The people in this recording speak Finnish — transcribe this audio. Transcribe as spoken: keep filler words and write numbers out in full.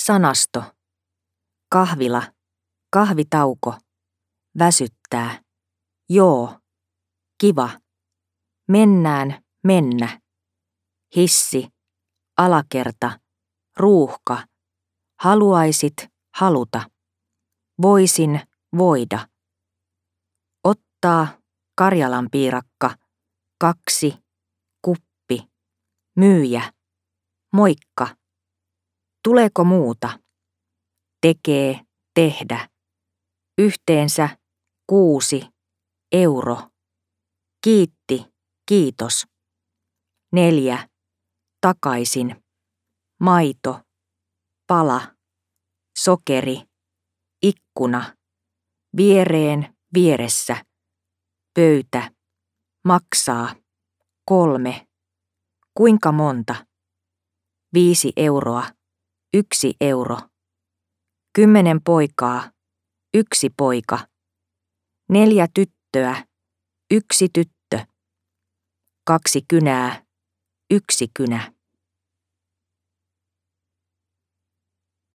Sanasto. Kahvila. Kahvitauko. Väsyttää. Joo. Kiva. Mennään, mennä. Hissi. Alakerta. Ruuhka. Haluaisit, haluta. Voisin, voida. Ottaa, Karjalan piirakka. Kaksi. Kuppi. Myyjä. Moikka. Tuleeko muuta? Tekee, tehdä. Yhteensä, kuusi. Euro. Kiitti, kiitos. Neljä. Takaisin. Maito. Pala. Sokeri. Ikkuna. Viereen, vieressä. Pöytä. Maksaa. Kolme. Kuinka monta? Viisi euroa. Yksi euro. Kymmenen poikaa. Yksi poika. Neljä tyttöä. Yksi tyttö. Kaksi kynää. Yksi kynä.